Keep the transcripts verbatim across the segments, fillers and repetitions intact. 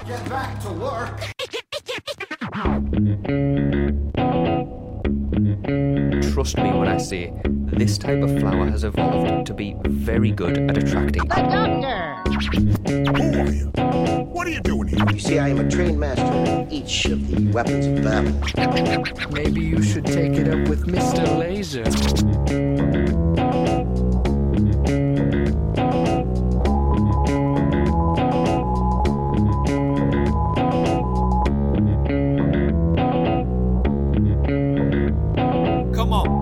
Get back to work. Trust me when I say this type of flower has evolved to be very good at attracting. The doctor! Who are you? What are you doing here? You see, I am a trained master in each of the weapons of battle. Maybe you should take it up with Mister Laser. Come on.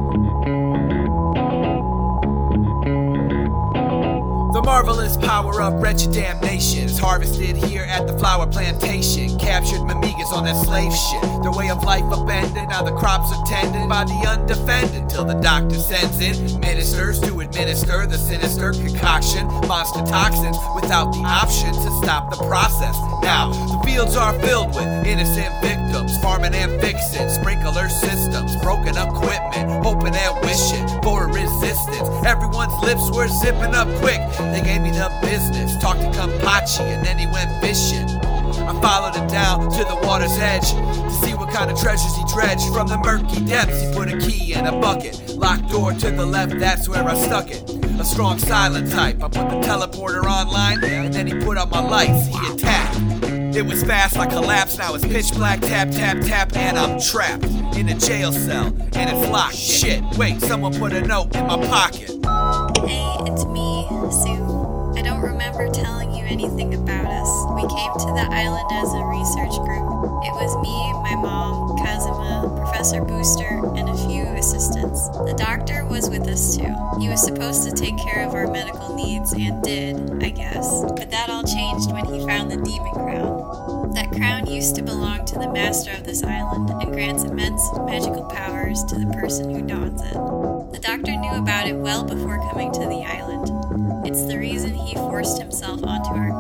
The marvelous power of wretched damnation is harvested here at the flower plantation. Captured mamigas on that slave shit. Their way of life abandoned, now the crops are tended by the undefended. Till the doctor sends in ministers to administer the sinister concoction. Monster toxins without the option to stop the process. Now, the fields are filled with innocent victims. Farming and fixing, sprinkler systems. Broken equipment, hoping and wishing for a resistance. Everyone's lips were zipping up quick. They gave me the business, talked to Kampachi, and then he went fishing. I followed him down to the water's edge to see what kind of treasures he dredged. From the murky depths, he put a key in a bucket. Locked door to the left, that's where I stuck it. A strong silent type, I put the teleporter online, and then he put out my lights, he attacked. It was fast, I collapsed, now it's pitch black, tap, tap, tap, and I'm trapped in a jail cell, and it's locked. Shit, wait, someone put a note in my pocket. Hey, it's me, Sue. I don't remember telling you anything about us. We came to the island as a research group. It was me, my mom, Kazuma, Professor Booster, and a few assistants. The doctor was with us too. He was supposed to take care of our medical needs, and did, I guess. But that all changed when he found the demon crown. That crown used to belong to the master of this island, and grants immense magical powers to the person who dons it. The doctor knew about it well before coming to the island. It's the reason he forced himself onto our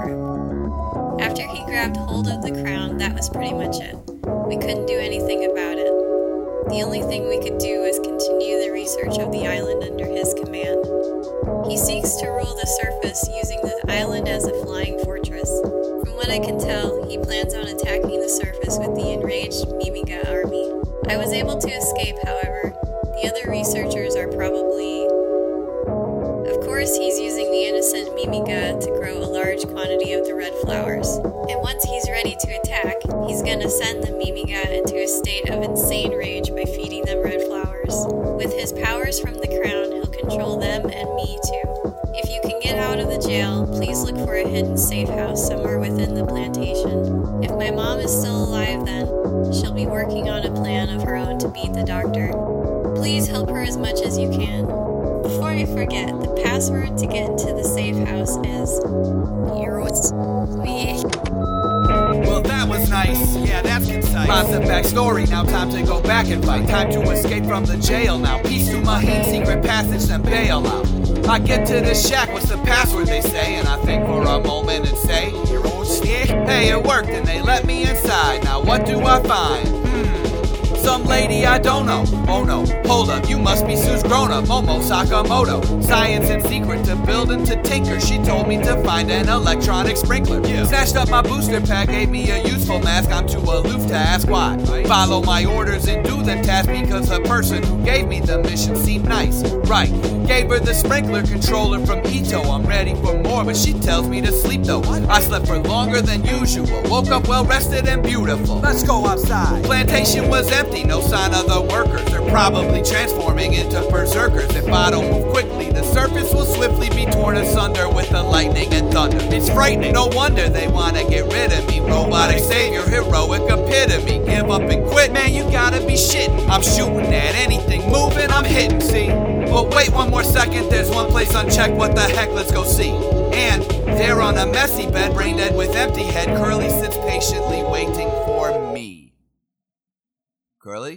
group. After he grabbed hold of the crown, that was pretty much it. We couldn't do anything about it. The only thing we could do was continue the research of the island under his command. He seeks to rule the surface using the island as a flying fortress. From what I can tell, he plans on attacking the surface with the enraged Mimiga army. I was able to escape, however. The other researchers are probably... Of course, he's using the innocent Mimiga to grow a large quantity of the red flowers. And once he's ready to attack, he's gonna send the Mimiga into a state of insane rage by feeding them red flowers. With his powers from the crown, he'll control them and me too. If you can get out of the jail, please look for a hidden safe house somewhere within the plantation. If my mom is still alive then, she'll be working on a plan of her own to beat the doctor. Please help her as much as you can. Before I forget, the password to get into the safe house is... Well, that was nice. Yeah, that's concise. Lots of backstory. Now time to go back and fight. Time to escape from the jail now. Peace to Maheen, secret passage, and bail out. I get to the shack, what's the password they say? And I think for a moment and say, hey, it worked and they let me inside. Now what do I find? Hmm. Some lady I don't know. Oh no, hold up, you must be Sue's grown-up, Momo Sakamoto. Science and secret to build and to tinker. She told me to find an electronic sprinkler. Yeah. Snatched up my booster pack, gave me a useful mask. I'm too aloof to ask why. Right. Follow my orders and do the task because the person who gave me the mission seemed nice. Right, gave her the sprinkler controller from Ito. I'm ready for more, but she tells me to sleep though. I slept for longer than usual. Woke up well rested and beautiful. Let's go outside. Plantation was empty. No sign of the workers. They're probably transforming into berserkers. If I don't move quickly, the surface will swiftly be torn asunder with the lightning and thunder. It's frightening. No wonder they want to get rid of me. Robotic savior, heroic epitome. Give up and quit, man, you gotta be shitting. I'm shooting at anything moving, I'm hitting, see? But wait one more second, there's one place unchecked. What the heck, let's go see. And there on a messy bed, brain dead with empty head, Curly sits patiently waiting for me. Curly?